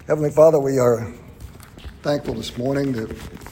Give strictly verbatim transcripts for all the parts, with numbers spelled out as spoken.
Heavenly Father, we are thankful this morning that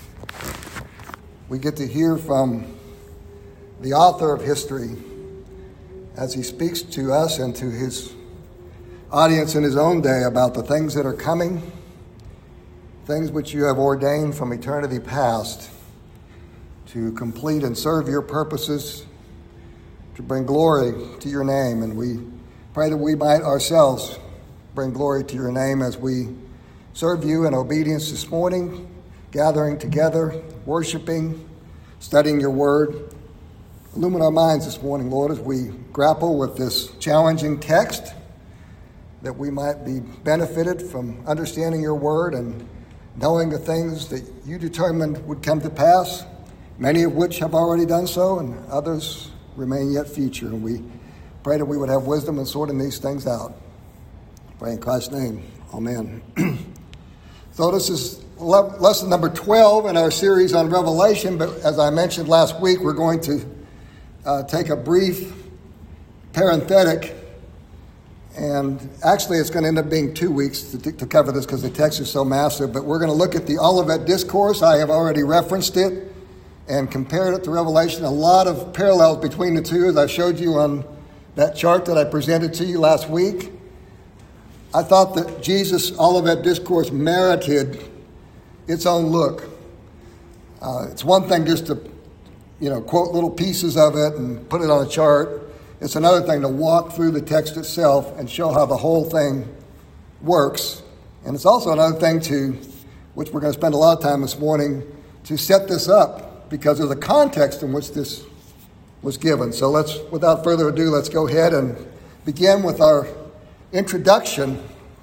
we get to hear from the author of history as he speaks to us and to his audience in his own day about the things that are coming, things which you have ordained from eternity past to complete and serve your purposes, to bring glory to your name. And we pray that we might ourselves bring glory to your name as we serve you in obedience this morning, gathering together, worshiping, studying your word. Illumine our minds this morning, Lord, as we grapple with this challenging text, that we might be benefited from understanding your word and knowing the things that you determined would come to pass, many of which have already done so, and others remain yet future. And we pray that we would have wisdom in sorting these things out. Pray in Christ's name. Amen. So this is le- lesson number twelve in our series on Revelation, but as I mentioned last week, we're going to uh, take a brief parenthetic, and actually it's going to end up being two weeks to, to cover this because the text is so massive, but we're going to look at the Olivet Discourse. I have already referenced it and compared it to Revelation. A lot of parallels between the two, as I showed you on that chart that I presented to you last week. I thought that Jesus' Olivet Discourse merited its own look. Uh, it's one thing just to, you know, quote little pieces of it and put it on a chart. It's another thing to walk through the text itself and show how the whole thing works. And it's also another thing to, which we're going to spend a lot of time this morning, to set this up because of the context in which this was given. So let's, without further ado, let's go ahead and begin with our introduction.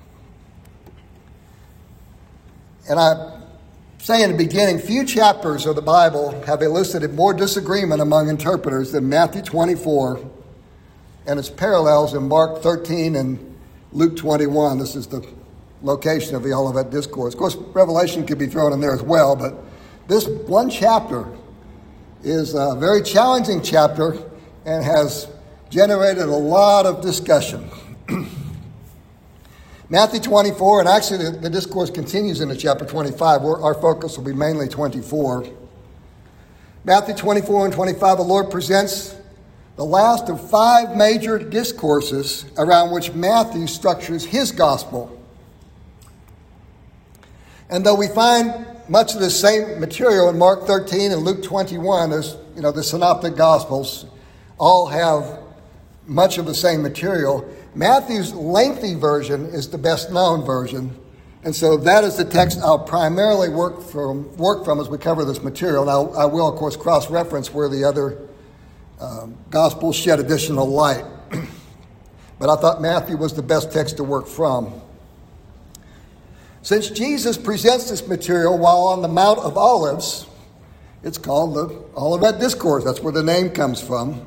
And I say in the beginning, few chapters of the Bible have elicited more disagreement among interpreters than Matthew twenty-four and its parallels in Mark thirteen and Luke twenty-one. This is the location of the Olivet Discourse. Of course, Revelation could be thrown in there as well, but this one chapter is a very challenging chapter and has generated a lot of discussion. Matthew twenty-four, and actually the, the discourse continues into chapter twenty-five. We're, our focus will be mainly twenty-four. Matthew twenty-four and twenty-five, the Lord presents the last of five major discourses around which Matthew structures his gospel. And though we find much of the same material in Mark thirteen and Luke twenty-one, as you know, the synoptic gospels all have much of the same material, Matthew's lengthy version is the best known version. And so that is the text I'll primarily work from work from as we cover this material. Now, I will, of course, cross-reference where the other uh, gospels shed additional light. But I thought Matthew was the best text to work from. Since Jesus presents this material while on the Mount of Olives, it's called the Olivet Discourse. That's where the name comes from.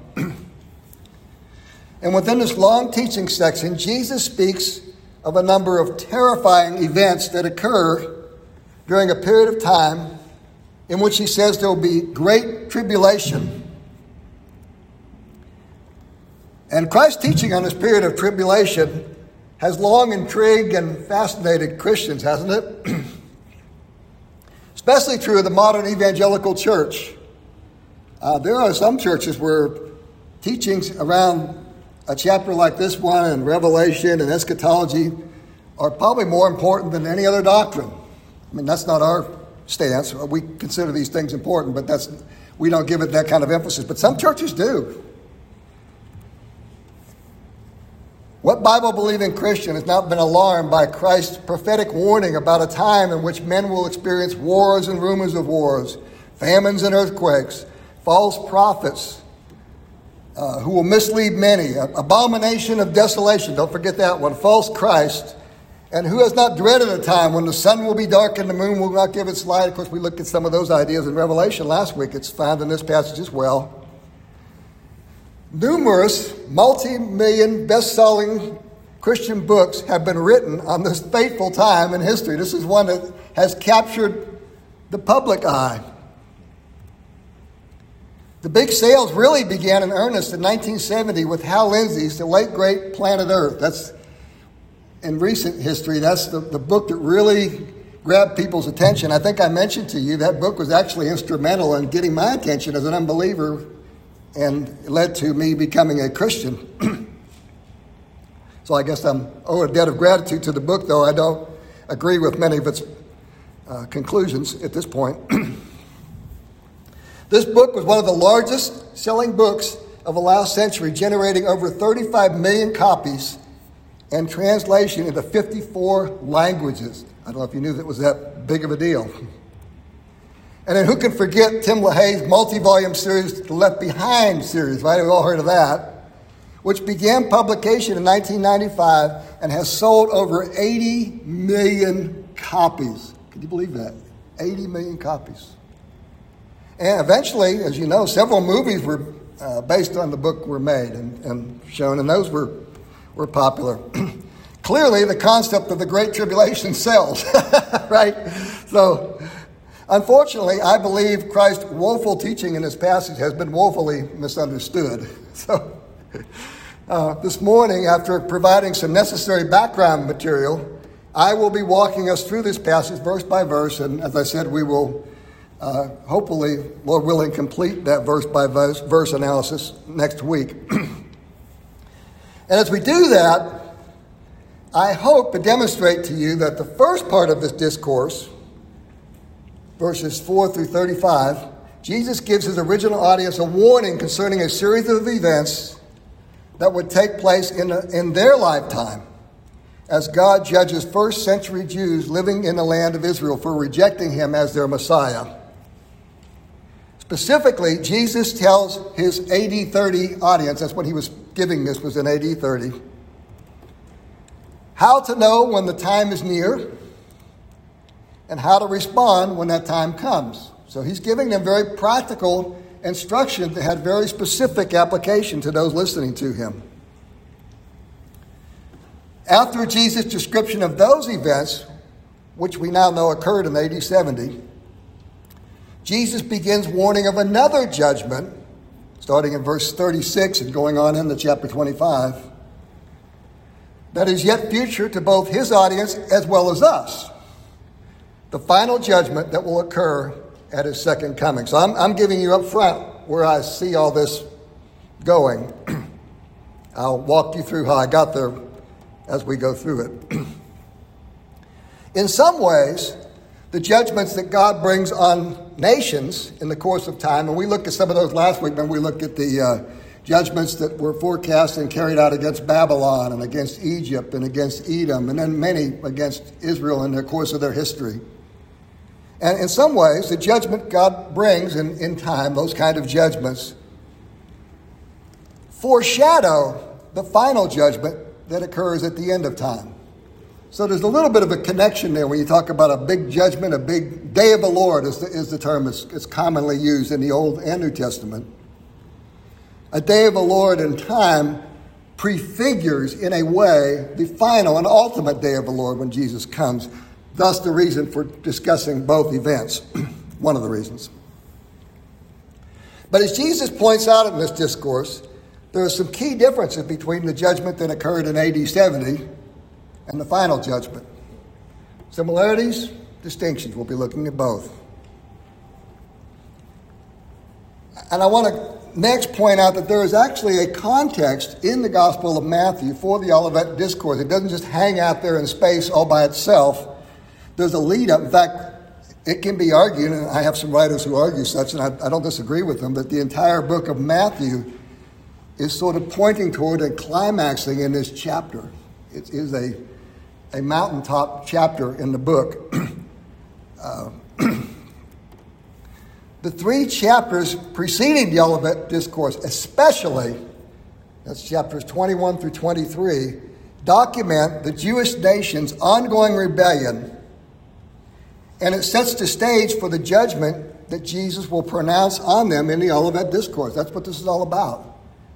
And within this long teaching section, Jesus speaks of a number of terrifying events that occur during a period of time in which he says there will be great tribulation. And Christ's teaching on this period of tribulation has long intrigued and fascinated Christians, hasn't it? Especially true of the modern evangelical church. Uh, there are some churches where teachings around a chapter like this one and Revelation and eschatology are probably more important than any other doctrine. I mean, that's not our stance. We consider these things important, but that's we don't give it that kind of emphasis. But some churches do. What Bible-believing Christian has not been alarmed by Christ's prophetic warning about a time in which men will experience wars and rumors of wars, famines and earthquakes, false prophets, Uh, who will mislead many, abomination of desolation, don't forget that one, false Christ, and who has not dreaded a time when the sun will be dark and the moon will not give its light. Of course, we looked at some of those ideas in Revelation last week. It's found in this passage as well. Numerous multi-million best-selling Christian books have been written on this fateful time in history. This is one that has captured the public eye. The big sales really began in earnest in nineteen seventy with Hal Lindsey's The Late Great Planet Earth. That's in recent history, that's the, the book that really grabbed people's attention. I think I mentioned to you that book was actually instrumental in getting my attention as an unbeliever and led to me becoming a Christian. So I guess I'm owe a debt of gratitude to the book, though I don't agree with many of its uh, conclusions at this point. This book was one of the largest selling books of the last century, generating over thirty-five million copies and translation into fifty-four languages. I don't know if you knew that was that big of a deal. And then who can forget Tim LaHaye's multi-volume series, the Left Behind series, right? We've all heard of that, which began publication in nineteen ninety-five and has sold over eighty million copies. Can you believe that? eighty million copies. And eventually, as you know, several movies were uh, based on the book were made and, and shown, and those were, were popular. Clearly, the concept of the Great Tribulation sells, right? So, unfortunately, I believe Christ's woeful teaching in this passage has been woefully misunderstood. So, uh, this morning, after providing some necessary background material, I will be walking us through this passage verse by verse, and as I said, we will uh, hopefully, Lord willing, complete that verse by verse, verse analysis next week. And as we do that, I hope to demonstrate to you that the first part of this discourse, verses four through thirty-five, Jesus gives his original audience a warning concerning a series of events that would take place in, a, in their lifetime as God judges first century Jews living in the land of Israel for rejecting him as their Messiah. Specifically, Jesus tells his A D thirty audience, that's what he was giving this, was in A D thirty, how to know when the time is near and how to respond when that time comes. So he's giving them very practical instruction that had very specific application to those listening to him. After Jesus' description of those events, which we now know occurred in A D seventy, Jesus begins warning of another judgment, starting in verse thirty-six and going on into chapter twenty-five, that is yet future to both his audience as well as us. The final judgment that will occur at his second coming. So I'm, I'm giving you up front where I see all this going. I'll walk you through how I got there as we go through it. In some ways, the judgments that God brings on nations in the course of time, and we looked at some of those last week when we looked at the uh, judgments that were forecast and carried out against Babylon and against Egypt and against Edom, and then many against Israel in the course of their history. And in some ways, the judgment God brings in, in time, those kind of judgments, foreshadow the final judgment that occurs at the end of time. So there's a little bit of a connection there when you talk about a big judgment, a big day of the Lord is the, is the term that's, that's commonly used in the Old and New Testament. A day of the Lord in time prefigures, in a way, the final and ultimate day of the Lord when Jesus comes. Thus the reason for discussing both events, one of the reasons. But as Jesus points out in this discourse, there are some key differences between the judgment that occurred in A D seventy and the final judgment. Similarities, distinctions. We'll be looking at both. And I want to next point out that there is actually a context in the Gospel of Matthew for the Olivet Discourse. It doesn't just hang out there in space all by itself. There's a lead up. In fact, it can be argued, and I have some writers who argue such, and I, I don't disagree with them, that the entire book of Matthew is sort of pointing toward and climaxing in this chapter. It is a, a mountaintop chapter in the book. uh, the three chapters preceding the Olivet Discourse, especially, that's chapters twenty-one through twenty-three, document the Jewish nation's ongoing rebellion, and it sets the stage for the judgment that Jesus will pronounce on them in the Olivet Discourse. That's what this is all about.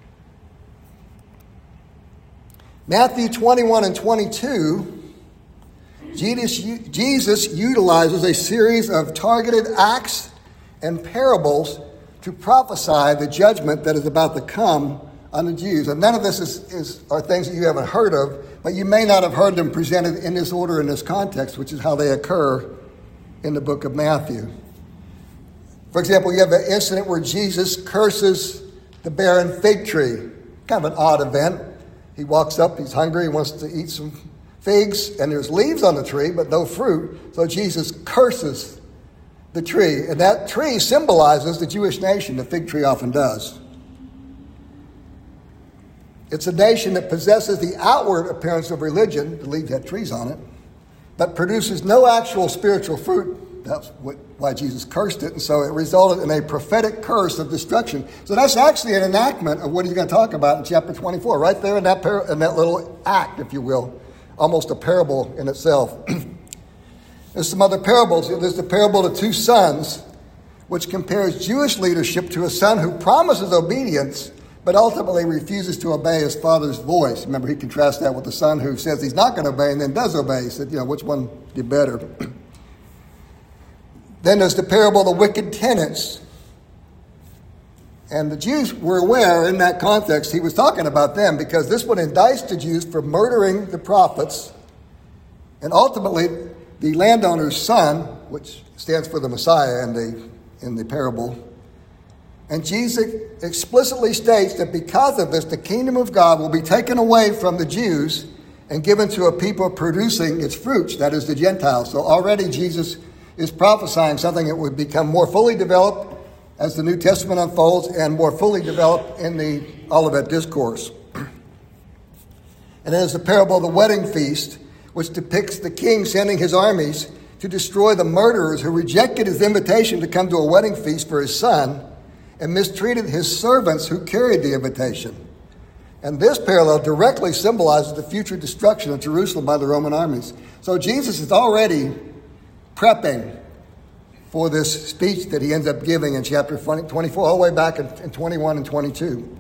Matthew twenty-one and twenty-two, Jesus, Jesus utilizes a series of targeted acts and parables to prophesy the judgment that is about to come on the Jews. And none of this is, is are things that you haven't heard of. but you may not have heard them presented in this order, in this context, which is how they occur in the book of Matthew. For example, you have an incident where Jesus curses the barren fig tree. Kind of an odd event. He walks up, he's hungry, he wants to eat some figs, and there's leaves on the tree, but no fruit. So Jesus curses the tree, and that tree symbolizes the Jewish nation. The fig tree often does. It's a nation that possesses the outward appearance of religion, the leaves had trees on it, but produces no actual spiritual fruit. That's what, why Jesus cursed it, and so it resulted in a prophetic curse of destruction. So that's actually an enactment of what he's going to talk about in chapter twenty-four, right there in that par- in that little act, if you will, almost a parable in itself. There's some other parables. There's the parable of the two sons, which compares Jewish leadership to a son who promises obedience, but ultimately refuses to obey his father's voice. Remember, he contrasts that with the son who says he's not going to obey and then does obey. He said, you know, which one did better? Then there's the parable of the wicked tenants. And the Jews were aware in that context he was talking about them, because this one indicts the Jews for murdering the prophets. And ultimately, the landowner's son, which stands for the Messiah in the, in the parable, and Jesus explicitly states that because of this, the kingdom of God will be taken away from the Jews and given to a people producing its fruits, that is the Gentiles. So already Jesus is prophesying something that would become more fully developed as the New Testament unfolds and more fully developed in the Olivet Discourse. And then there's the parable of the wedding feast, which depicts the king sending his armies to destroy the murderers who rejected his invitation to come to a wedding feast for his son and mistreated his servants who carried the invitation. And this parallel directly symbolizes the future destruction of Jerusalem by the Roman armies. So Jesus is already prepping for this speech that he ends up giving in chapter twenty-four, all the way back in, in twenty-one and twenty-two.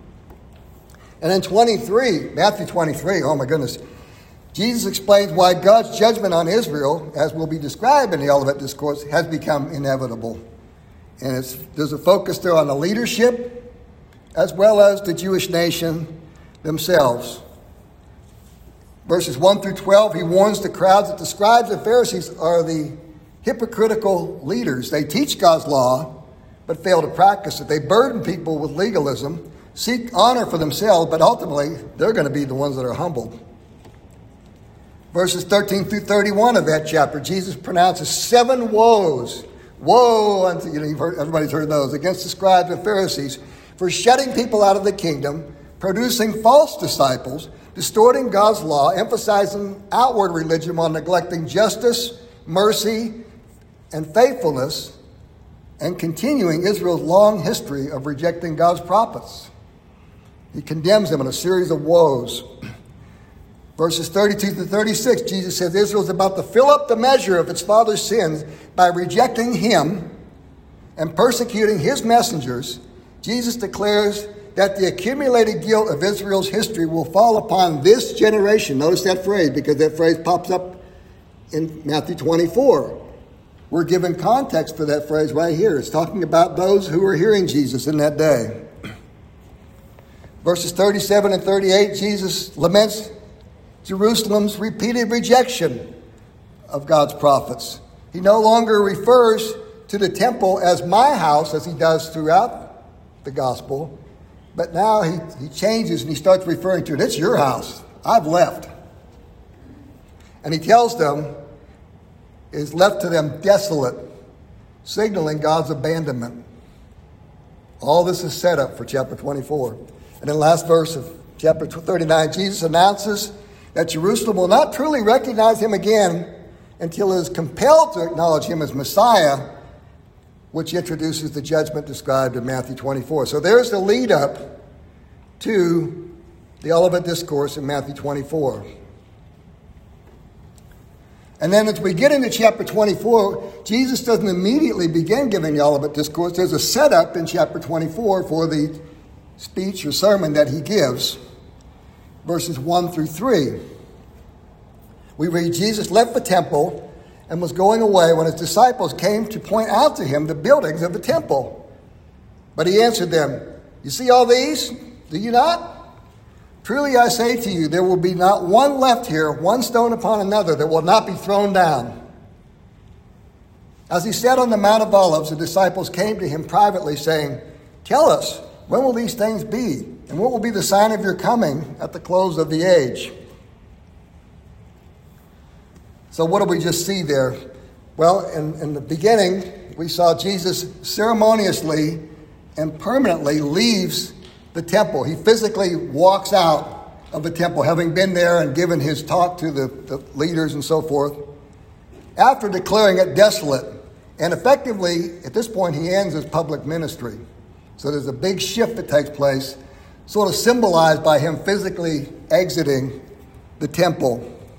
And in twenty-three, Matthew twenty-three, oh my goodness, Jesus explains why God's judgment on Israel, as will be described in the Olivet Discourse, has become inevitable. And it's, there's a focus there on the leadership as well as the Jewish nation themselves. Verses one through twelve, he warns the crowds that the scribes and Pharisees are the hypocritical leaders. They teach God's law, but fail to practice it. They burden people with legalism, seek honor for themselves, but ultimately they're going to be the ones that are humbled. Verses thirteen through thirty-one of that chapter, Jesus pronounces seven woes. Woe unto, you know, you've heard, everybody's heard those, against the scribes and Pharisees for shutting people out of the kingdom, producing false disciples, distorting God's law, emphasizing outward religion while neglecting justice, mercy, and faithfulness, and continuing Israel's long history of rejecting God's prophets. He condemns them in a series of woes. Verses thirty-two to thirty-six, Jesus says Israel is about to fill up the measure of its father's sins by rejecting him and persecuting his messengers. Jesus declares that the accumulated guilt of Israel's history will fall upon this generation. Notice that phrase, because that phrase pops up in Matthew twenty-four. We're given context for that phrase right here. It's talking about those who were hearing Jesus in that day. Verses thirty-seven and thirty-eight, Jesus laments Jerusalem's repeated rejection of God's prophets. He no longer refers to the temple as my house, as he does throughout the gospel, but now he, he changes and he starts referring to it. It's your house. I've left. And he tells them, it is left to them desolate, signaling God's abandonment. All this is set up for chapter twenty-four. And then last verse of chapter thirty-nine, Jesus announces that Jerusalem will not truly recognize him again until it is compelled to acknowledge him as Messiah, which introduces the judgment described in Matthew twenty-four. So there's the lead up to the Olivet Discourse in Matthew twenty-four. And then as we get into chapter twenty-four, Jesus doesn't immediately begin giving the Olivet Discourse. There's a setup in chapter twenty-four for the speech or sermon that he gives. Verses one through three. We read, Jesus left the temple and was going away when his disciples came to point out to him the buildings of the temple. But he answered them, you see all these? Do you not? Truly I say to you, there will be not one left here, one stone upon another, that will not be thrown down." As he sat on the Mount of Olives, the disciples came to him privately, saying, "Tell us, when will these things be? And what will be the sign of your coming at the close of the age?" So what do we just see there? Well, in, in the beginning, we saw Jesus ceremoniously and permanently leaves the temple. He physically walks out of the temple, having been there and given his talk to the, the leaders and so forth, after declaring it desolate. And effectively, at this point, he ends his public ministry. So there's a big shift that takes place, sort of symbolized by him physically exiting the temple.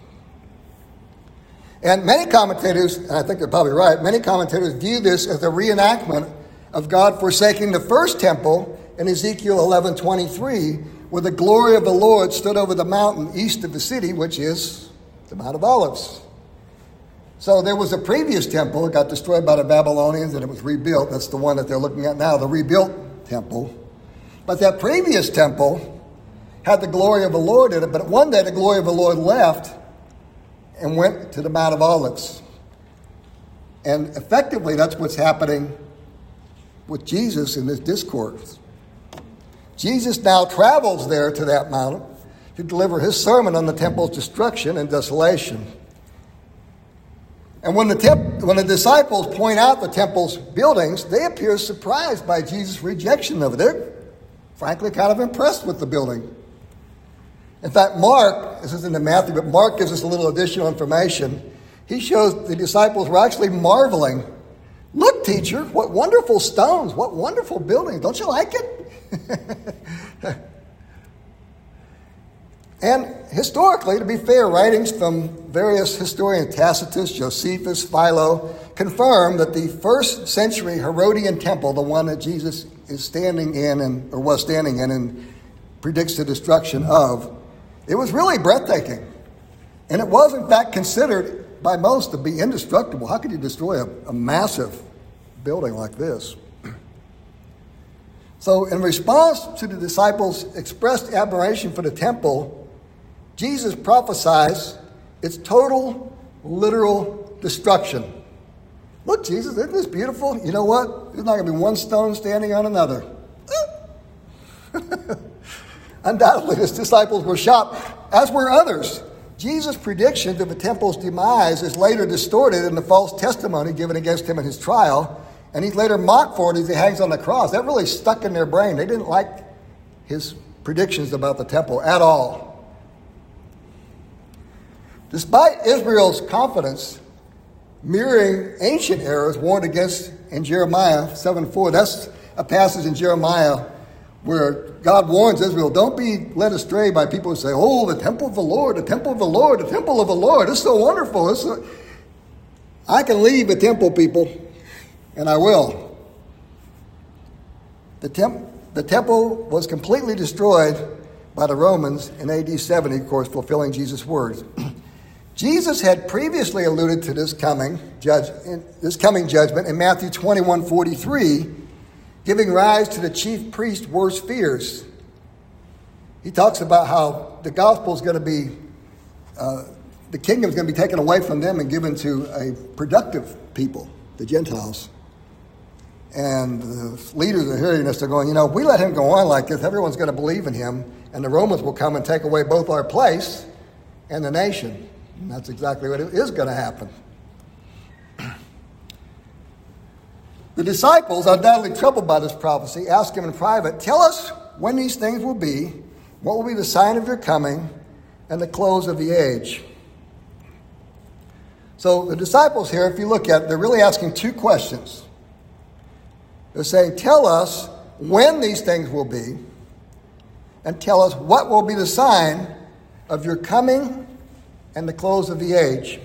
And many commentators, and I think they're probably right, many commentators view this as a reenactment of God forsaking the first temple in Ezekiel eleven twenty-three, where the glory of the Lord stood over the mountain east of the city, which is the Mount of Olives. So there was a previous temple. It got destroyed by the Babylonians and it was rebuilt. That's the one that they're looking at now, the rebuilt temple. But that previous temple had the glory of the Lord in it. But one day the glory of the Lord left and went to the Mount of Olives. And effectively that's what's happening with Jesus in this discourse. Jesus now travels there to that mountain to deliver his sermon on the temple's destruction and desolation. And when the, temp- when the disciples point out the temple's buildings, they appear surprised by Jesus' rejection of it. They're frankly kind of impressed with the building. In fact, Mark, this isn't in Matthew, but Mark gives us a little additional information. He shows the disciples were actually marveling. "Look, teacher, what wonderful stones, what wonderful buildings. Don't you like it?" And historically, to be fair, writings from various historians, Tacitus, Josephus, Philo, confirm that the first century Herodian temple, the one that Jesus is standing in and or was standing in and predicts the destruction of, it was really breathtaking. And it was, in fact, considered by most to be indestructible. How could you destroy a, a massive building like this? So in response to the disciples' expressed admiration for the temple, Jesus prophesies its total, literal destruction. "Look, Jesus, isn't this beautiful? You know what? There's not going to be one stone standing on another." Undoubtedly, his disciples were shocked, as were others. Jesus' prediction of the temple's demise is later distorted in the false testimony given against him in his trial, and he's later mocked for it as he hangs on the cross. That really stuck in their brain. They didn't like his predictions about the temple at all. Despite Israel's confidence, mirroring ancient errors warned against in Jeremiah seven four, that's a passage in Jeremiah where God warns Israel, don't be led astray by people who say, "Oh, the temple of the Lord, the temple of the Lord, the temple of the Lord. It's so wonderful. It's so... I can leave the temple, people, and I will." The, temp- the temple was completely destroyed by the Romans in A D seventy, of course, fulfilling Jesus' words. Jesus had previously alluded to this coming judge, this coming judgment in Matthew twenty-one forty-three, giving rise to the chief priest's worst fears. He talks about how the gospel is going to be, uh, the kingdom is going to be taken away from them and given to a productive people, the Gentiles. And the leaders are hearing this. They're going, you know, if we let him go on like this, everyone's going to believe in him, and the Romans will come and take away both our place and the nation. And that's exactly what is going to happen. The disciples, undoubtedly troubled by this prophecy, asked him in private, "Tell us when these things will be, what will be the sign of your coming, and the close of the age." So the disciples here, if you look at it, they're really asking two questions. They're saying, "Tell us when these things will be, and tell us what will be the sign of your coming and the close of the age."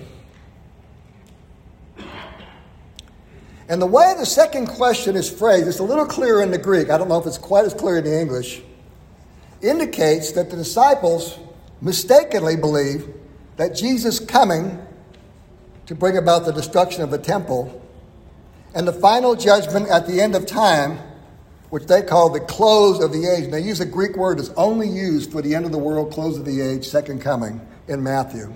And the way the second question is phrased, it's a little clearer in the Greek. I don't know if it's quite as clear in the English. Indicates that the disciples mistakenly believe that Jesus' coming to bring about the destruction of the temple and the final judgment at the end of time which they call the close of the age. And they use a Greek word that's only used for the end of the world, close of the age, second coming in Matthew.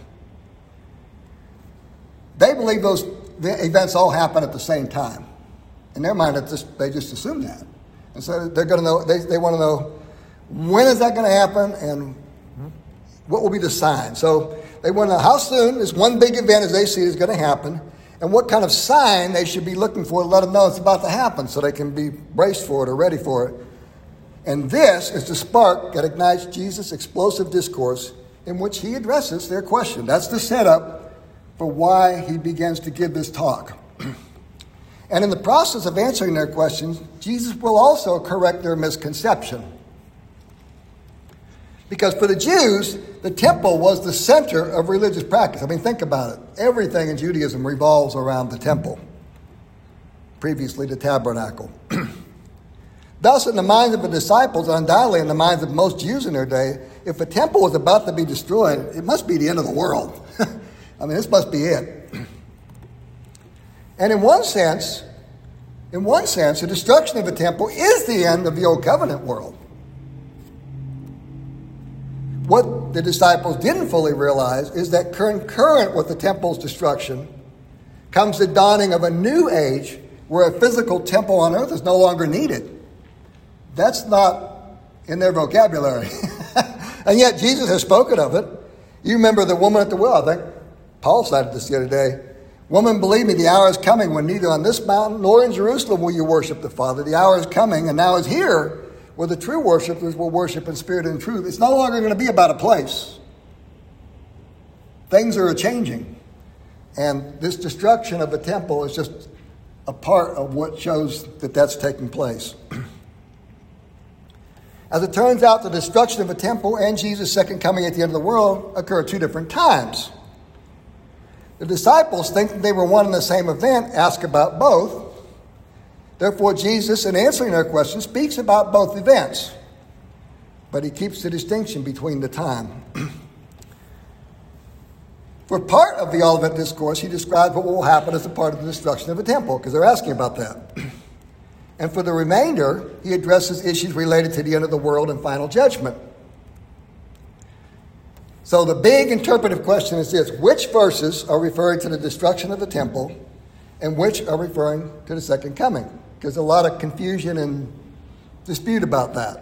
They believe those events all happen at the same time. In their mind, it's just, they just assume that. And so they're going to know, they, they want to know, when is that going to happen and what will be the sign? So they want to know how soon this one big event as they see it is going to happen, and what kind of sign they should be looking for to let them know it's about to happen so they can be braced for it or ready for it. And this is the spark that ignites Jesus' explosive discourse in which he addresses their question. That's the setup for why he begins to give this talk. And in the process of answering their questions, Jesus will also correct their misconception. Because for the Jews, the temple was the center of religious practice. I mean, think about it. Everything in Judaism revolves around the temple, previously the tabernacle. Thus, in the minds of the disciples, undoubtedly in the minds of most Jews in their day, if a temple was about to be destroyed, it must be the end of the world. I mean, this must be it. And in one sense, in one sense, the destruction of a temple is the end of the Old Covenant world. What the disciples didn't fully realize is that concurrent with the temple's destruction comes the dawning of a new age where a physical temple on earth is no longer needed. That's not in their vocabulary. And yet Jesus has spoken of it. You remember the woman at the well, I think. Paul cited this the other day. Woman, believe me, the hour is coming when neither on this mountain nor in Jerusalem will you worship the Father. The hour is coming and now is here where the true worshipers will worship in spirit and in truth. It's no longer going to be about a place. Things are changing. And this destruction of the temple is just a part of what shows that that's taking place. As it turns out, the destruction of a temple and Jesus' second coming at the end of the world occur at two different times. The disciples, thinking they were one and the same event, ask about both. Therefore, Jesus, in answering their question, speaks about both events. But he keeps the distinction between the time. For part of the Olivet Discourse, he describes what will happen as a part of the destruction of the temple, because they're asking about that. And for the remainder, he addresses issues related to the end of the world and final judgment. So the big interpretive question is this: which verses are referring to the destruction of the temple and which are referring to the second coming? Because there's a lot of confusion and dispute about that.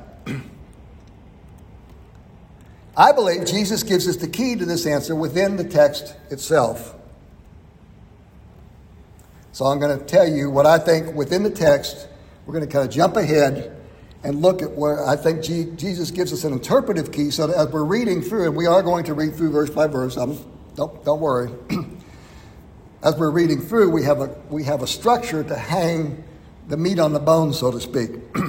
I believe Jesus gives us the key to this answer within the text itself. So I'm going to tell you what I think within the text. We're going to kind of jump ahead and look at where I think G- Jesus gives us an interpretive key so that as we're reading through, and we are going to read through verse by verse, um, don't, don't worry. As we're reading through, we have a we have a structure to hang the meat on the bone, so to speak.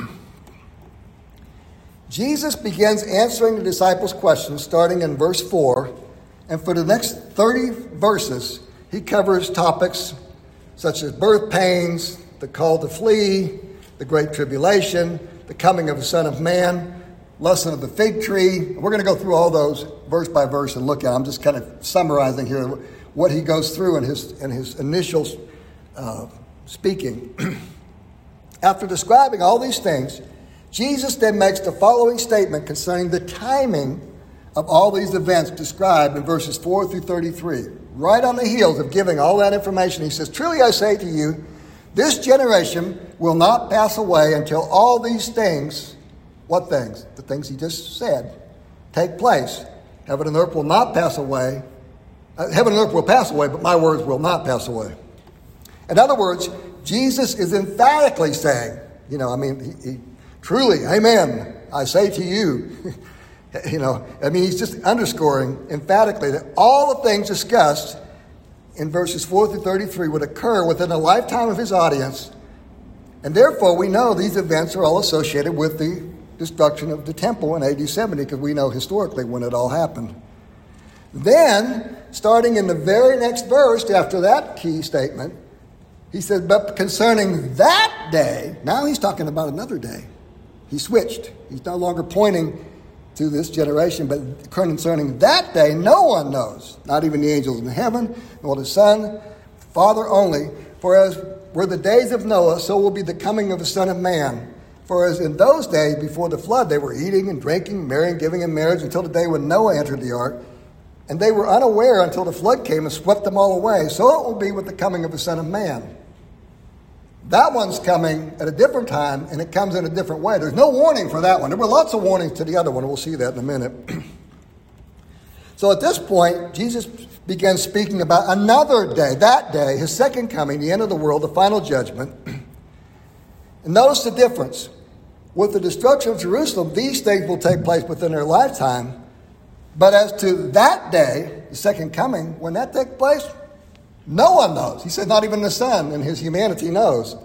Jesus begins answering the disciples' questions starting in verse four, and for the next thirty verses, he covers topics such as birth pains, the call to flee, the great tribulation, the coming of the Son of Man, lesson of the fig tree. We're going to go through all those verse by verse and look at them. I'm just kind of summarizing here what he goes through in his, in his initial uh, speaking. After describing all these things, Jesus then makes the following statement concerning the timing of all these events described in verses four through thirty-three. Right on the heels of giving all that information, he says, "Truly I say to you, this generation will not pass away until all these things," what things? The things he just said, "take place. Heaven and earth will not pass away. Uh, heaven and earth will pass away, but my words will not pass away." In other words, Jesus is emphatically saying, you know, I mean, he, he truly, amen, I say to you, you know, I mean, he's just underscoring emphatically that all the things discussed in verses four through thirty-three would occur within a lifetime of his audience. And therefore, we know these events are all associated with the destruction of the temple in A D seventy, because we know historically when it all happened. Then, starting in the very next verse after that key statement, he says, "But concerning that day," now he's talking about another day. He switched. He's no longer pointing to this generation, but concerning that day, no one knows, not even the angels in heaven, nor the Son, Father only. For as were the days of Noah, so will be the coming of the Son of Man. For as in those days before the flood, they were eating and drinking, marrying, giving in marriage until the day when Noah entered the ark. And they were unaware until the flood came and swept them all away. So it will be with the coming of the Son of Man. That one's coming at a different time, and it comes in a different way. There's no warning for that one. There were lots of warnings to the other one. We'll see that in a minute. So at this point, Jesus began speaking about another day, that day, his second coming, the end of the world, the final judgment. And notice the difference. With the destruction of Jerusalem, these things will take place within their lifetime. But as to that day, the second coming, when that takes place, no one knows. He said not even the Son in his humanity knows.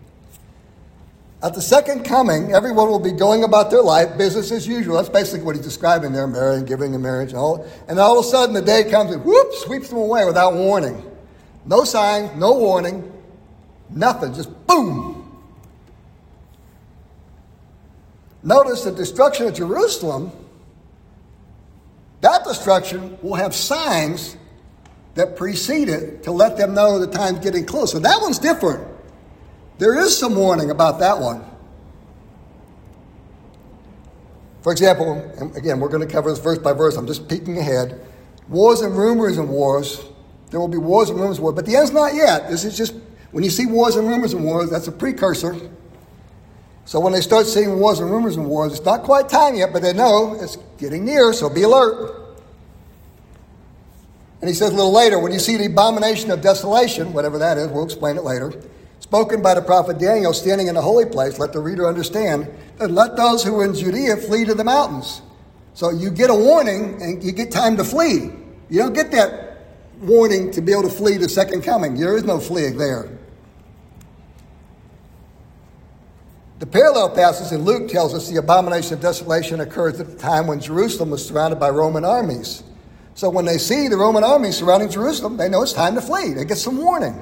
At the second coming, everyone will be going about their life, business as usual. That's basically what he's describing there, marrying, giving in marriage. And all, and all of a sudden the day comes and whoop, sweeps them away without warning. No sign, no warning, nothing, just boom. Notice the destruction of Jerusalem, that destruction will have signs that precede it to let them know the time's getting close. So that one's different. There is some warning about that one. For example, and again, we're going to cover this verse by verse. I'm just peeking ahead. Wars and rumors and wars. There will be wars and rumors and wars. But the end's not yet. This is just, when you see wars and rumors and wars, that's a precursor. So when they start seeing wars and rumors and wars, it's not quite time yet, but they know it's getting near, so be alert. And he says a little later, when you see the abomination of desolation, whatever that is, we'll explain it later, spoken by the prophet Daniel standing in the holy place, let the reader understand, that let those who are in Judea flee to the mountains. So you get a warning and you get time to flee. You don't get that warning to be able to flee the second coming. There is no fleeing there. The parallel passage in Luke tells us the abomination of desolation occurs at the time when Jerusalem was surrounded by Roman armies. So when they see the Roman armies surrounding Jerusalem, they know it's time to flee. They get some warning.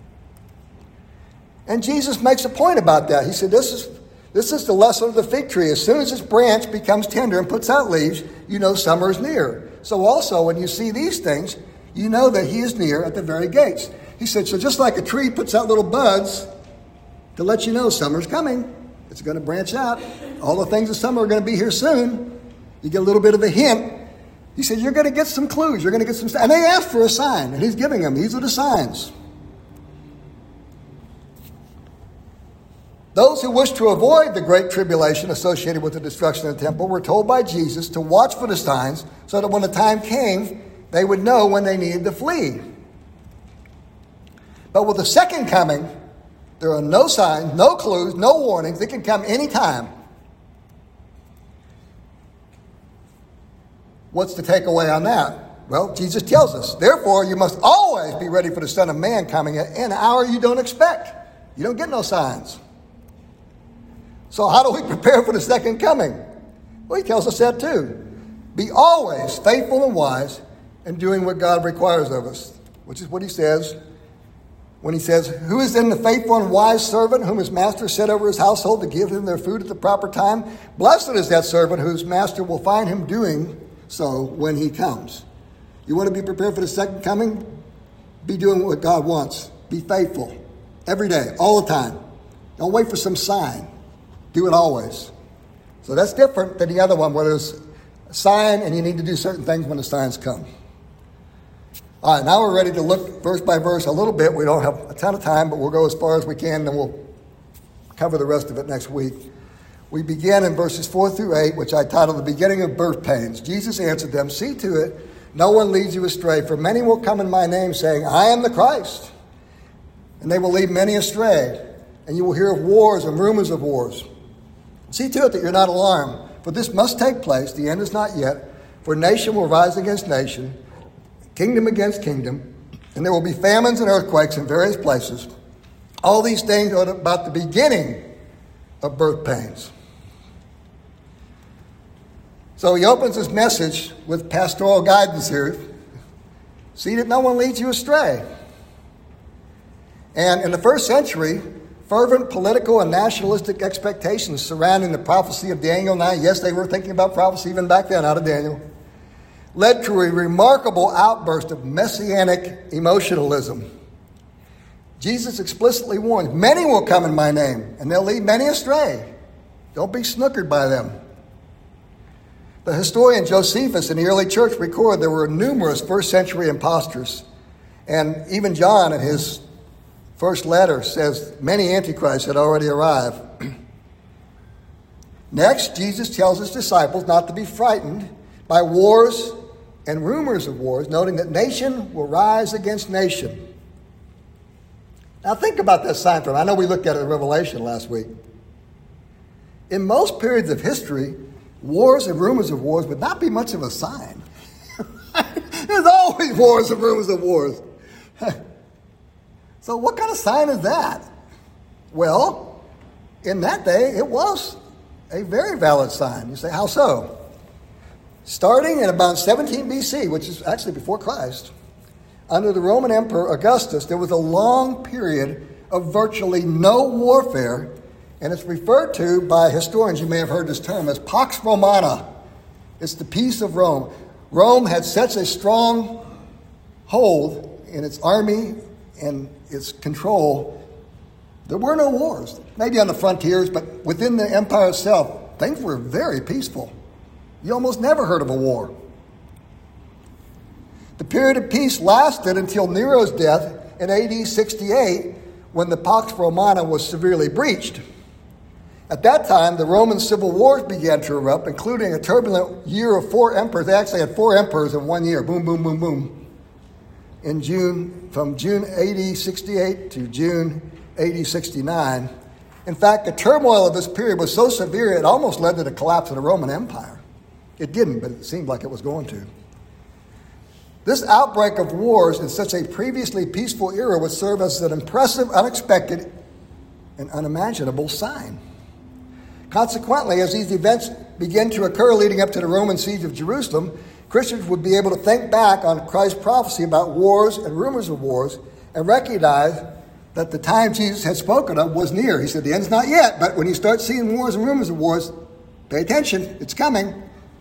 And Jesus makes a point about that. He said, this is, this is the lesson of the fig tree. As soon as its branch becomes tender and puts out leaves, you know summer is near. So also when you see these things, you know that he is near at the very gates. He said, so just like a tree puts out little buds to let you know summer's coming. It's going to branch out. All the things of summer are going to be here soon. You get a little bit of a hint. He said, you're going to get some clues. You're going to get some... And they asked for a sign, and he's giving them. These are the signs. Those who wish to avoid the great tribulation associated with the destruction of the temple were told by Jesus to watch for the signs so that when the time came, they would know when they needed to flee. But with the second coming, there are no signs, no clues, no warnings. They can come anytime. What's the takeaway on that? Well, Jesus tells us, therefore, you must always be ready for the Son of Man coming at an hour you don't expect. You don't get no signs. So how do we prepare for the second coming? Well, he tells us that too. Be always faithful and wise in doing what God requires of us, which is what he says when he says, who is then the faithful and wise servant whom his master set over his household to give him their food at the proper time? Blessed is that servant whose master will find him doing so when he comes. You want to be prepared for the second coming? Be doing what God wants. Be faithful every day, all the time. Don't wait for some sign. Do it always. So that's different than the other one where there's a sign and you need to do certain things when the signs come. All right, now we're ready to look verse by verse a little bit. We don't have a ton of time, but we'll go as far as we can, then we'll cover the rest of it next week. We begin in verses four through eight, which I titled The Beginning of Birth Pains. Jesus answered them, see to it, no one leads you astray, for many will come in my name, saying, I am the Christ. And they will lead many astray, and you will hear of wars and rumors of wars. See to it that you're not alarmed, for this must take place, the end is not yet, for nation will rise against nation, kingdom against kingdom, and there will be famines and earthquakes in various places. All these things are about the beginning of birth pains. So he opens his message with pastoral guidance here. See that no one leads you astray. And in the first century, fervent political and nationalistic expectations surrounding the prophecy of Daniel nine, yes, they were thinking about prophecy even back then out of Daniel, led to a remarkable outburst of messianic emotionalism. Jesus explicitly warns, many will come in my name, and they'll lead many astray. Don't be snookered by them. The historian Josephus in the early church recorded there were numerous first century impostors. And even John in his first letter says many antichrists had already arrived. Next, Jesus tells his disciples not to be frightened by wars and rumors of wars, noting that nation will rise against nation. Now think about that sign from, I know we looked at it in Revelation last week. In most periods of history, wars and rumors of wars would not be much of a sign. There's always wars and rumors of wars. So what kind of sign is that? Well, in that day, it was a very valid sign. You say, how so? Starting in about seventeen B C, which is actually before Christ, under the Roman Emperor Augustus, there was a long period of virtually no warfare, and it's referred to by historians, you may have heard this term, as Pax Romana. It's the peace of Rome. Rome had such a strong hold in its army and its control, there were no wars. Maybe on the frontiers, but within the empire itself, things were very peaceful. You almost never heard of a war. The period of peace lasted until Nero's death in A D sixty-eight, when the Pax Romana was severely breached. At that time, the Roman civil wars began to erupt, including a turbulent year of four emperors. They actually had four emperors in one year. Boom, boom, boom, boom. In June, from June A D sixty-eight to June A D sixty-nine. In fact, the turmoil of this period was so severe it almost led to the collapse of the Roman Empire. It didn't, but it seemed like it was going to. This outbreak of wars in such a previously peaceful era would serve as an impressive, unexpected, and unimaginable sign. Consequently, as these events began to occur leading up to the Roman siege of Jerusalem, Christians would be able to think back on Christ's prophecy about wars and rumors of wars and recognize that the time Jesus had spoken of was near. He said, the end's not yet, but when you start seeing wars and rumors of wars, pay attention, it's coming.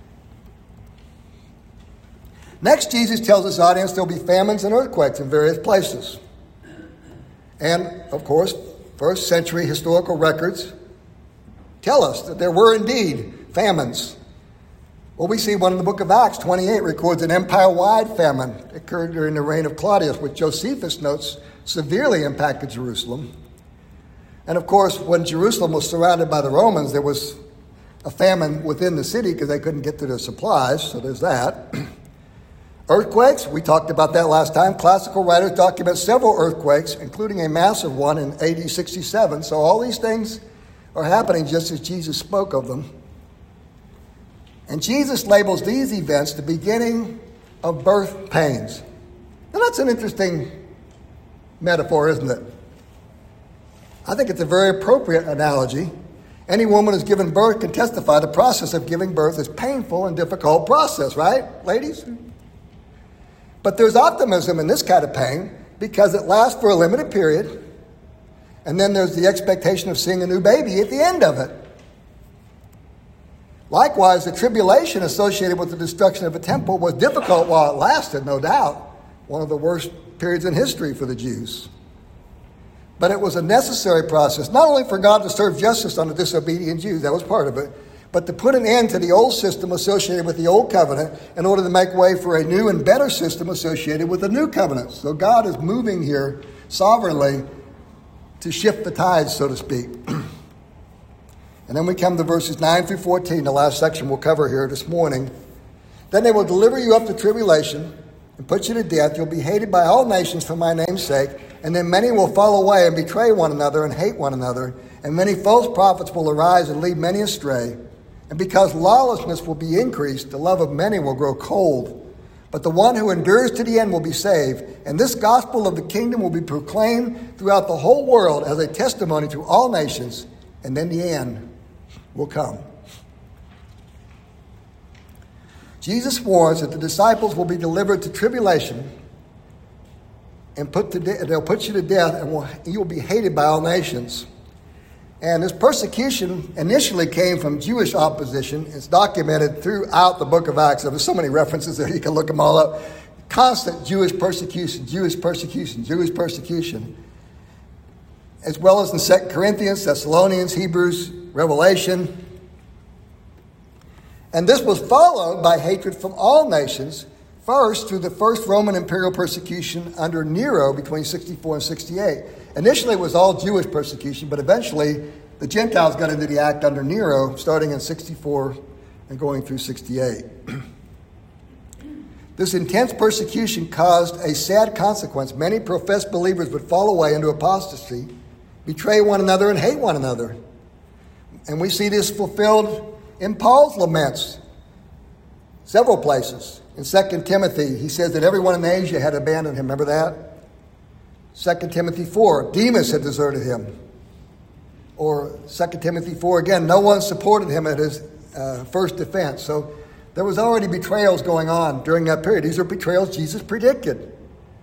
Next, Jesus tells his audience there'll be famines and earthquakes in various places. And, of course, first century historical records tell us that there were indeed famines. Well, we see one in the book of Acts twenty-eight records an empire-wide famine occurred during the reign of Claudius, which Josephus notes severely impacted Jerusalem. And of course, when Jerusalem was surrounded by the Romans, there was a famine within the city because they couldn't get to their supplies, so there's that. Earthquakes, we talked about that last time. Classical writers document several earthquakes, including a massive one in A D sixty-seven. So all these things are happening just as Jesus spoke of them. And Jesus labels these events the beginning of birth pains. Now that's an interesting metaphor, isn't it? I think it's a very appropriate analogy. Any woman who's given birth can testify the process of giving birth is a painful and difficult process, right, ladies? But there's optimism in this kind of pain because it lasts for a limited period. And then there's the expectation of seeing a new baby at the end of it. Likewise, the tribulation associated with the destruction of the temple was difficult while it lasted, no doubt. One of the worst periods in history for the Jews. But it was a necessary process, not only for God to serve justice on the disobedient Jews, that was part of it, but to put an end to the old system associated with the old covenant in order to make way for a new and better system associated with the new covenant. So God is moving here sovereignly to shift the tides, so to speak. And then we come to verses nine through fourteen, the last section we'll cover here this morning. Then they will deliver you up to tribulation and put you to death. You'll be hated by all nations for my name's sake. And then many will fall away and betray one another and hate one another. And many false prophets will arise and lead many astray. And because lawlessness will be increased, the love of many will grow cold. But the one who endures to the end will be saved. And this gospel of the kingdom will be proclaimed throughout the whole world as a testimony to all nations. And then the end will come. Jesus warns that the disciples will be delivered to tribulation and put to de- they'll put you to death, and will, you'll be hated by all nations. And this persecution initially came from Jewish opposition. It's documented throughout the book of Acts. There's so many references there, you can look them all up. Constant Jewish persecution, Jewish persecution, Jewish persecution. As well as in Second Corinthians, Thessalonians, Hebrews, Revelation. And this was followed by hatred from all nations, first through the first Roman imperial persecution under Nero between sixty-four and sixty-eight. Initially, it was all Jewish persecution, but eventually the Gentiles got into the act under Nero, starting in sixty-four and going through sixty-eight. This intense persecution caused a sad consequence. Many professed believers would fall away into apostasy, betray one another, and hate one another. And we see this fulfilled in Paul's laments, several places. In Second Timothy, he says that everyone in Asia had abandoned him. Remember that? Second Timothy four, Demas had deserted him. Or Second Timothy four, again, no one supported him at his uh, first defense. So there was already betrayals going on during that period. These are betrayals Jesus predicted.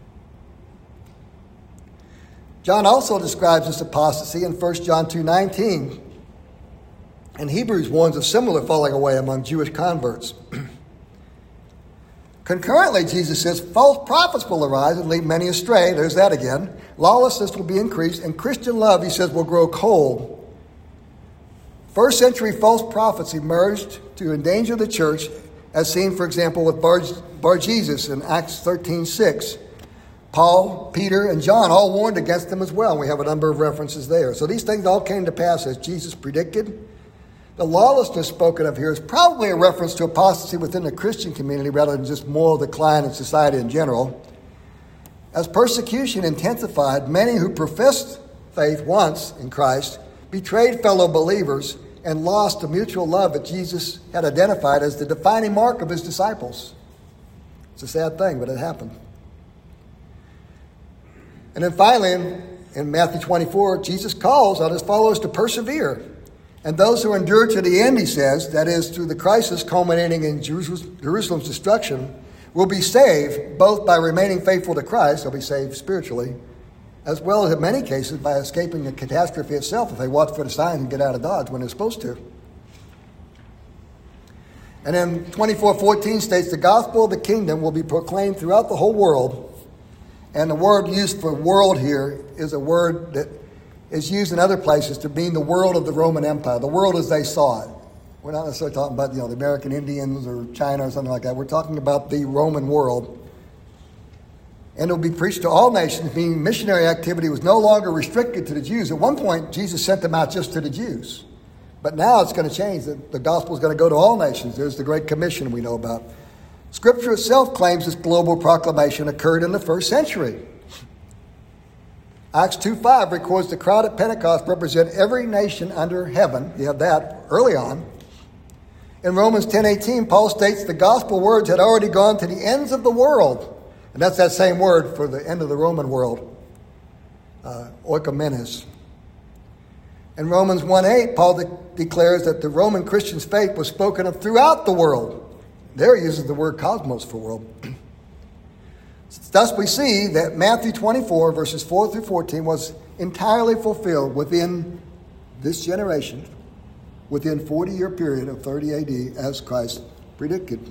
John also describes this apostasy in First John two nineteen. And Hebrews warns of similar falling away among Jewish converts. Concurrently, Jesus says, false prophets will arise and lead many astray. There's that again. Lawlessness will be increased, and Christian love, he says, will grow cold. First century false prophets emerged to endanger the church, as seen, for example, with Bar, Bar Jesus in Acts thirteen six. Paul, Peter, and John all warned against them as well. We have a number of references there. So these things all came to pass as Jesus predicted. The lawlessness spoken of here is probably a reference to apostasy within the Christian community rather than just moral decline in society in general. As persecution intensified, many who professed faith once in Christ betrayed fellow believers and lost the mutual love that Jesus had identified as the defining mark of his disciples. It's a sad thing, but it happened. And then finally, in, in Matthew twenty-four, Jesus calls on his followers to persevere. And those who endure to the end, he says, that is, through the crisis culminating in Jerusalem's destruction, will be saved both by remaining faithful to Christ, they'll be saved spiritually, as well as in many cases by escaping the catastrophe itself if they watch for the signs and get out of Dodge when they're supposed to. And then twenty-four fourteen states, the gospel of the kingdom will be proclaimed throughout the whole world. And the word used for world here is a word that is used in other places to mean the world of the Roman Empire, the world as they saw it. We're not necessarily talking about, you know, the American Indians or China or something like that. We're talking about the Roman world. And it will be preached to all nations, meaning missionary activity was no longer restricted to the Jews. At one point, Jesus sent them out just to the Jews. But now it's going to change. The, the gospel is going to go to all nations. There's the Great Commission we know about. Scripture itself claims this global proclamation occurred in the first century. Acts two five records the crowd at Pentecost represent every nation under heaven. You have that early on. In Romans ten eighteen, Paul states the gospel words had already gone to the ends of the world. And that's that same word for the end of the Roman world, uh, oikomenes. In Romans one eight, Paul de- declares that the Roman Christians' faith was spoken of throughout the world. There he uses the word cosmos for world. Thus we see that Matthew twenty-four, verses four through fourteen, was entirely fulfilled within this generation, within a forty-year period of thirty A D, as Christ predicted.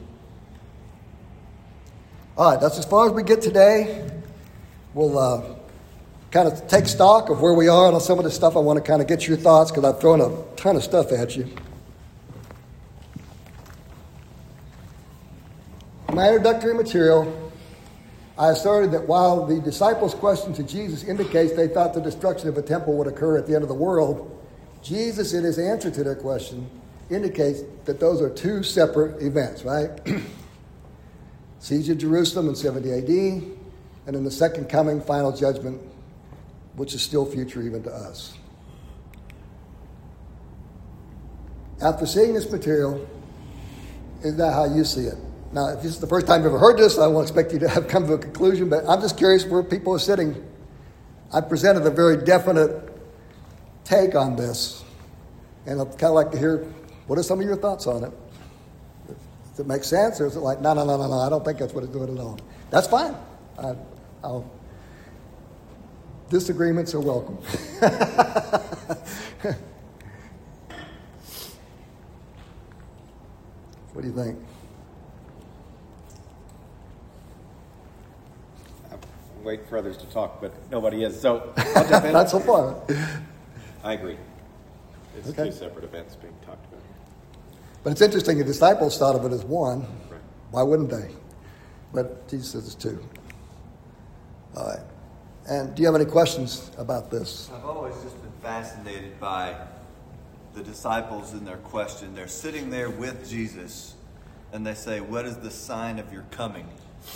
All right, that's as far as we get today. We'll uh, kind of take stock of where we are on some of this stuff. I want to kind of get your thoughts because I've thrown a ton of stuff at you. My introductory material, I asserted that while the disciples' question to Jesus indicates they thought the destruction of a temple would occur at the end of the world, Jesus, in his answer to their question, indicates that those are two separate events, right? Siege of Jerusalem in seventy A D, and then the second coming, final judgment, which is still future even to us. After seeing this material, is that how you see it? Now, if this is the first time you've ever heard this, I won't expect you to have come to a conclusion, but I'm just curious where people are sitting. I presented a very definite take on this, and I'd kind of like to hear, what are some of your thoughts on it? Does it make sense, or is it like, no, no, no, no, no, I don't think that's what it's doing at all? That's fine. I, I'll, disagreements are welcome. What do you think? Wait for others to talk, but nobody is. So I'll jump in. Not so far. I agree. It's Okay. two separate events being talked about here. But it's interesting, the disciples thought of it as one. Right. Why wouldn't they? But Jesus says it's two. All right. And do you have any questions about this? I've always just been fascinated by the disciples in their question. They're sitting there with Jesus, and they say, "What is the sign of your coming?"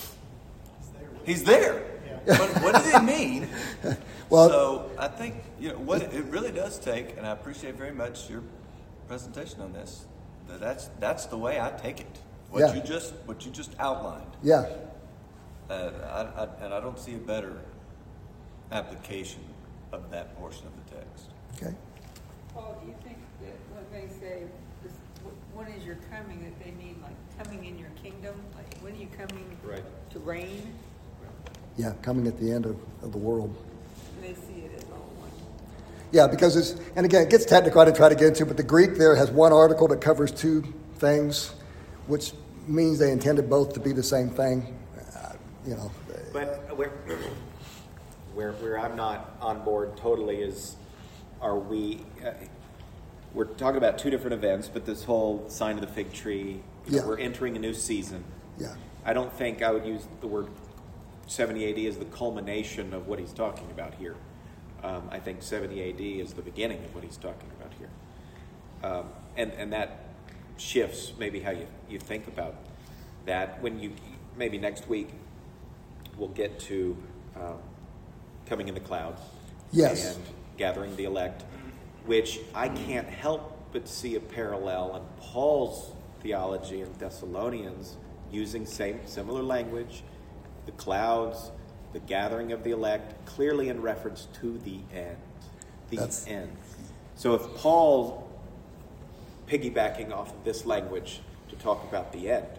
He's there. What, what does it mean? Well- so I think you know what it really does take, and I appreciate very much your presentation on this. That that's that's the way I take it. What Yeah. you just what you just outlined, Yeah. uh, I, I, and I don't see a better application of that portion of the text. Okay. Paul, do you think that when they say, this, when is your coming, that they mean like coming in your kingdom? Like, when are you coming Right. to reign? Yeah, coming at the end of, of the world. And they see it as all one. Yeah, because it's, and again, it gets technical, I didn't try to get into, but the Greek there has one article that covers two things, which means they intended both to be the same thing. Uh, you know. But where, where, where I'm not on board totally is, are we, uh, we're talking about two different events, but this whole sign of the fig tree, you know, Yeah. we're entering a new season. Yeah. I don't think I would use the word seventy A D as the culmination of what he's talking about here. Um, I think seventy A D is the beginning of what he's talking about here. Um, and, and that shifts maybe how you, you think about that. When you, maybe next week, we'll get to um, coming in the clouds. Yes. And gathering the elect, which I can't help but see a parallel in Paul's theology in Thessalonians, using same similar language, the clouds, the gathering of the elect, clearly in reference to the end. The That's- end. So if Paul, piggybacking off of this language to talk about the end,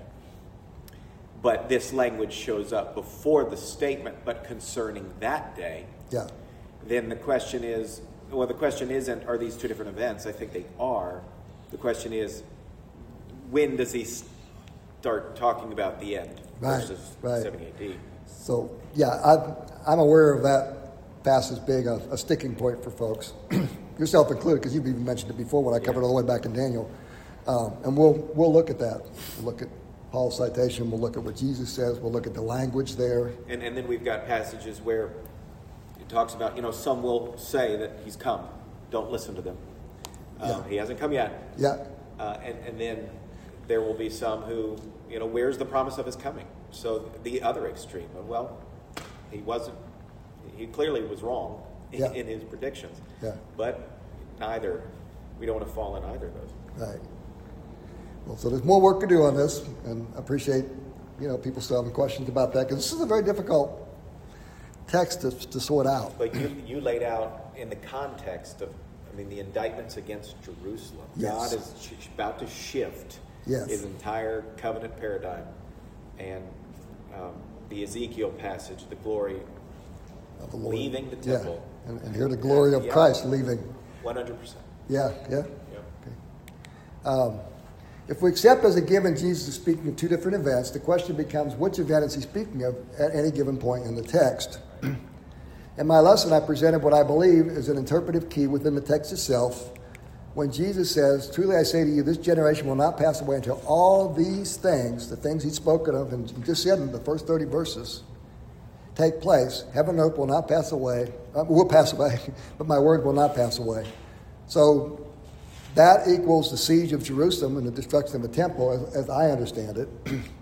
but this language shows up before the statement, but concerning that day, Yeah. then the question is, well, the question isn't, are these two different events? I think they are. The question is, when does he start talking about the end Right, versus right. seventy A D? So, yeah, I'm, I'm aware of that passage being a, a sticking point for folks, yourself included, because you've even mentioned it before when I covered Yeah. all the way back in Daniel. Um, and we'll we'll look at that. We'll look at Paul's citation. We'll look at what Jesus says. We'll look at the language there. And, and then we've got passages where it talks about, you know, some will say that he's come. Don't listen to them. Um, Yeah. He hasn't come yet. Yeah, Uh, and, and then there will be some who, you know, where's the promise of his coming? So the other extreme, well, he wasn't, he clearly was wrong in, Yeah. in his predictions. Yeah. But neither, we don't want to fall in either of those. right. Well, so there's more work to do on this, and I appreciate, you know, people still having questions about that, because this is a very difficult text to, to sort out. But you, you laid out in the context of, I mean, the indictments against Jerusalem. Yes. God is sh- about to shift Yes. his entire covenant paradigm. And um, the Ezekiel passage, the glory Of the Lord. leaving the Yeah. temple. And, and here the glory of Yeah. Christ leaving. one hundred percent. Yeah, yeah. Yep. Um, if we accept as a given Jesus is speaking of two different events, the question becomes, which event is he speaking of at any given point in the text? In my lesson, I presented what I believe is an interpretive key within the text itself. When Jesus says, truly I say to you, this generation will not pass away until all these things, the things he's spoken of, and he just said in the first thirty verses, take place. Heaven and earth will not pass away, uh, will pass away, but my word will not pass away. So that equals the siege of Jerusalem and the destruction of the temple, as, as I understand it.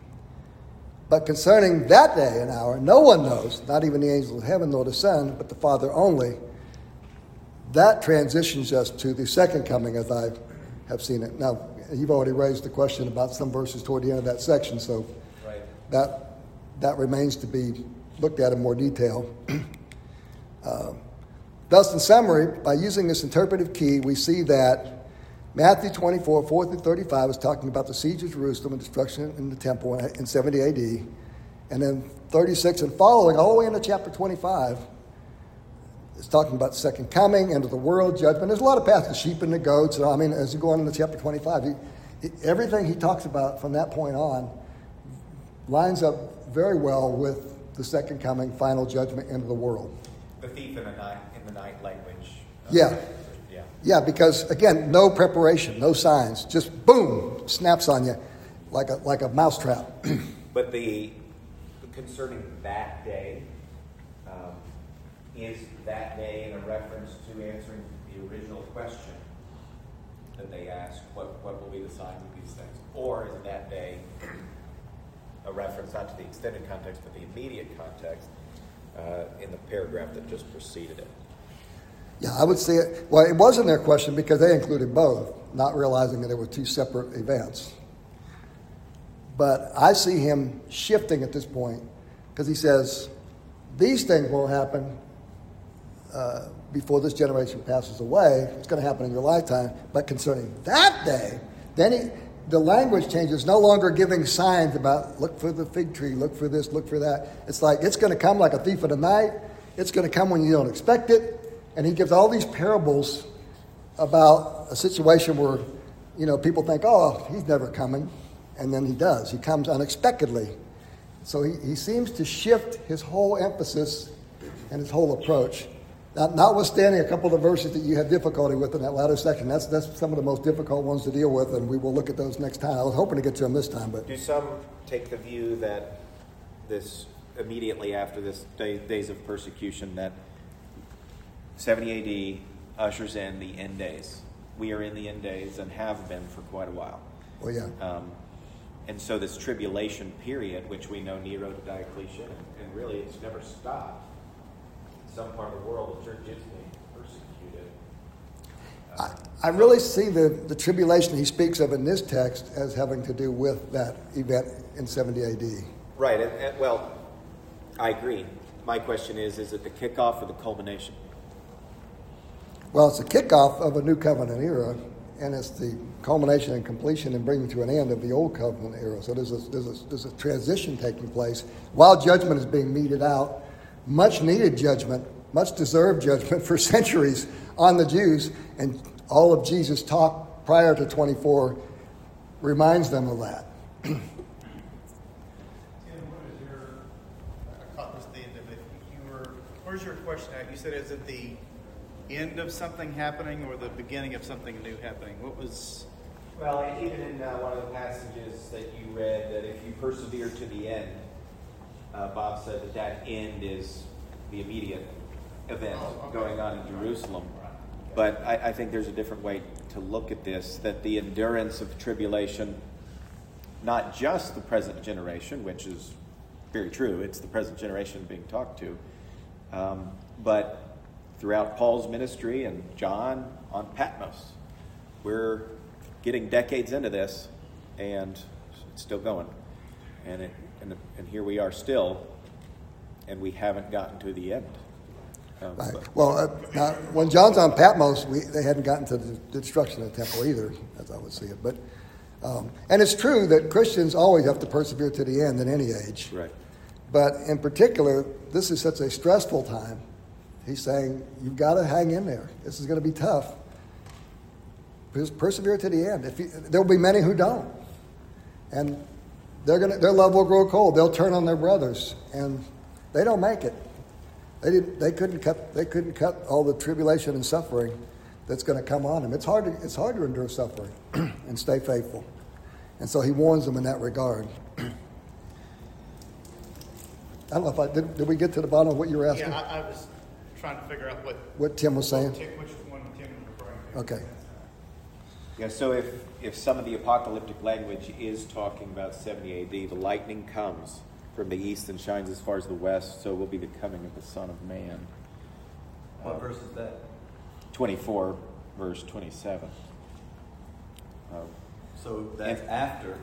But concerning that day and hour, no one knows, not even the angels of heaven nor the Son, but the Father only. That transitions us to the second coming as I have seen it. Now, you've already raised the question about some verses toward the end of that section, so Right. that that remains to be looked at in more detail. uh, thus, in summary, by using this interpretive key, we see that Matthew twenty-four, four through thirty-five is talking about the siege of Jerusalem and destruction in the temple in seventy A D. And then thirty-six and following, all the way into chapter twenty-five, is talking about the second coming, end of the world, judgment. There's a lot of passages, sheep and the goats. I mean, as you go on into chapter twenty-five, he, he, everything he talks about from that point on lines up very well with the second coming, final judgment, end of the world. The thief in the night, in the night language. Uh, Yeah. Yeah. Yeah, because again, no preparation, no signs, just boom, snaps on you like a like a mousetrap. But the concerning that day, um, is that day in a reference to answering the original question that they asked, what, what will be the signs of these things? Or is that day a reference not to the extended context, but the immediate context uh, in the paragraph that just preceded it? Yeah, I would say it. Well, it wasn't their question because they included both, not realizing that there were two separate events. But I see him shifting at this point because he says, these things won't happen uh, before this generation passes away. It's going to happen in your lifetime. But concerning that day, then he, the language changes, no longer giving signs about look for the fig tree, look for this, look for that. It's like it's going to come like a thief in the night. It's going to come when you don't expect it. And he gives all these parables about a situation where, you know, people think, oh, he's never coming. And then he does. He comes unexpectedly. So he, he seems to shift his whole emphasis and his whole approach. Now, notwithstanding a couple of the verses that you have difficulty with in that latter section, that's that's some of the most difficult ones to deal with, and we will look at those next time. I was hoping to get to them this time, but do some take the view that this immediately after this day, days of persecution, that seventy A D ushers in the end days? We are in the end days and have been for quite a while. Well, yeah. Um, and so this tribulation period, which we know Nero to Diocletian, and, and really it's never stopped. In some part of the world, the church is being persecuted. Uh, I, I really see the, the tribulation he speaks of in this text as having to do with that event in seventy A D. Right. And, and, well, I agree. My question is, is it the kickoff or the culmination? Well, it's a kickoff of a new covenant era, and it's the culmination and completion and bringing to an end of the old covenant era. So there's a, there's a, there's a transition taking place while judgment is being meted out, much needed judgment, much deserved judgment for centuries on the Jews, and all of Jesus' talk prior to twenty-four reminds them of that. Tim, what is your, I caught this at the end of it, you were, where's your question at? You said, is it the end of something happening or the beginning of something new happening? What was... Well, even in uh, one of the passages that you read, that if you persevere to the end, uh, Bob said that that end is the immediate event Oh, okay. going on in Jerusalem. But I, I think there's a different way to look at this, that the endurance of tribulation, not just the present generation, which is very true, it's the present generation being talked to, um, but throughout Paul's ministry and John on Patmos, we're getting decades into this, and it's still going. And, it, and, and here we are still, and we haven't gotten to the end. Um, Right. but- Well, uh, now, when John's on Patmos, we, they hadn't gotten to the destruction of the temple either, as I would see it. But um, and it's true that Christians always have to persevere to the end in any age. Right. But in particular, this is such a stressful time. He's saying, you've got to hang in there. This is going to be tough. Just persevere to the end. If you, there will be many who don't. And they're gonna, their love will grow cold. They'll turn on their brothers. And they don't make it. They didn't. They couldn't cut. They couldn't cut all the tribulation and suffering that's going to come on them. It's hard to. It's hard to endure suffering and stay faithful. And so he warns them in that regard. I don't know if I did. Did we get to the bottom of what you were asking? Yeah, I, I was trying to figure out what, What Tim was saying. Tim- which one Tim was referring to. Okay. Yeah, so if, if some of the apocalyptic language is talking about seventy A D, the lightning comes from the east and shines as far as the west, so will be the coming of the Son of Man. What Uh, verse is that? twenty-four, verse twenty-seven. Uh, So that's And- after.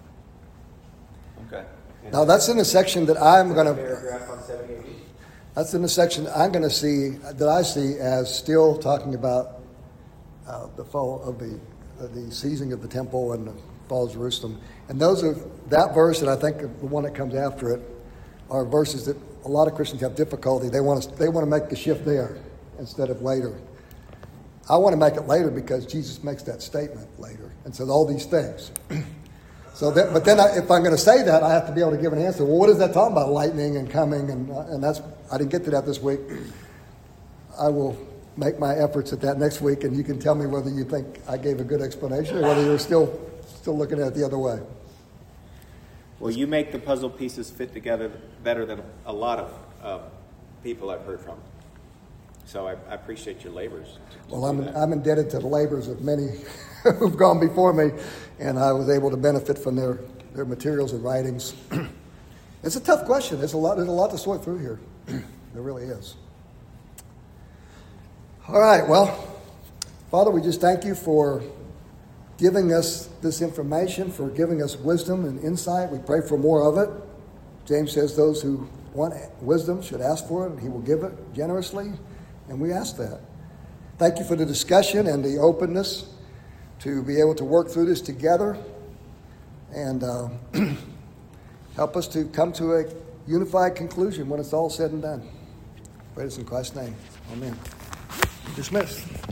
Okay. Now that's in the section that I'm going to. Paragraph on seventy A D. That's in the section I'm going to see that I see as still talking about uh, the fall of the uh, the seizing of the temple and the fall of Jerusalem. And those are that verse, and I think the one that comes after it, are verses that a lot of Christians have difficulty. They want to they want to make the shift there instead of later. I want to make it later because Jesus makes that statement later and says all these things. So, that, but then I, if I'm going to say that, I have to be able to give an answer. Well, what is that talking about? Lightning and coming, and uh, and that's I didn't get to that this week. I will make my efforts at that next week, and you can tell me whether you think I gave a good explanation or whether you're still still looking at it the other way. Well, you make the puzzle pieces fit together better than a lot of uh, people I've heard from. So I, I appreciate your labors. to- Well, to I'm, do that. I'm indebted to the labors of many who've gone before me, and I was able to benefit from their, their materials and writings. It's a tough question. There's a lot, there's a lot to sort through here. There really is. All right, well, Father, we just thank you for giving us this information, for giving us wisdom and insight. We pray for more of it. James says those who want wisdom should ask for it, and he will give it generously, and we ask that. Thank you for the discussion and the openness to be able to work through this together, and uh, help us to come to a unified conclusion when it's all said and done. Pray this in Christ's name. Amen. Dismissed.